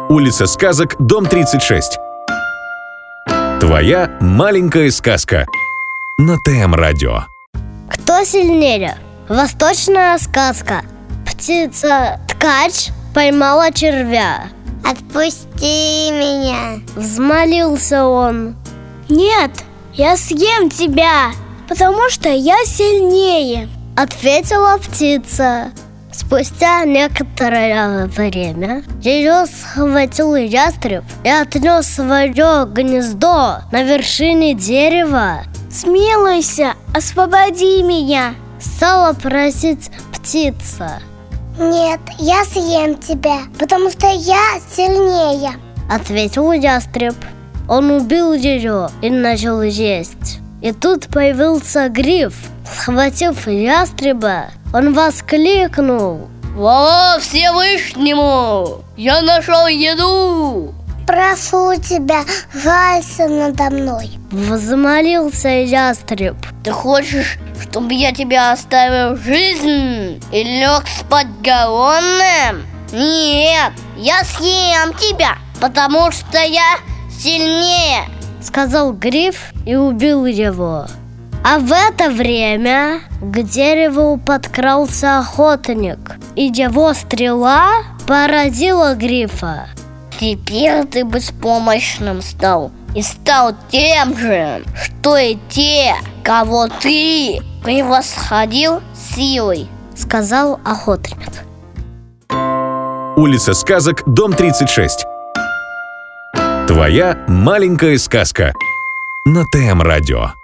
Улица Сказок, дом 36. Твоя маленькая сказка на ТМ-радио. Кто сильнее? Восточная сказка. Птица-ткач поймала червя. Отпусти меня. Взмолился он. Нет, я съем тебя, потому что я сильнее, ответила птица. Спустя некоторое время ее схватил ястреб и отнес в свое гнездо на вершине дерева. Смилуйся, освободи меня, стала просить птица. Нет, я съем тебя, потому что я сильнее, ответил ястреб. Он убил ее и начал есть. И тут появился гриф. Схватив ястреба, он воскликнул: «Во Всевышнему! Я нашел еду!» «Прошу тебя, жалься надо мной!» взмолился ястреб. «Ты хочешь, чтобы я тебя оставил жизнь и лег спать голодным? Нет, я съем тебя, потому что я сильнее!» сказал гриф и убил его. А в это время к дереву подкрался охотник, и его стрела поразила грифа. «Теперь ты беспомощным стал и стал тем же, что и те, кого ты превосходил силой», сказал охотник. Улица Сказок, дом 36. Твоя маленькая сказка на ТМ-радио.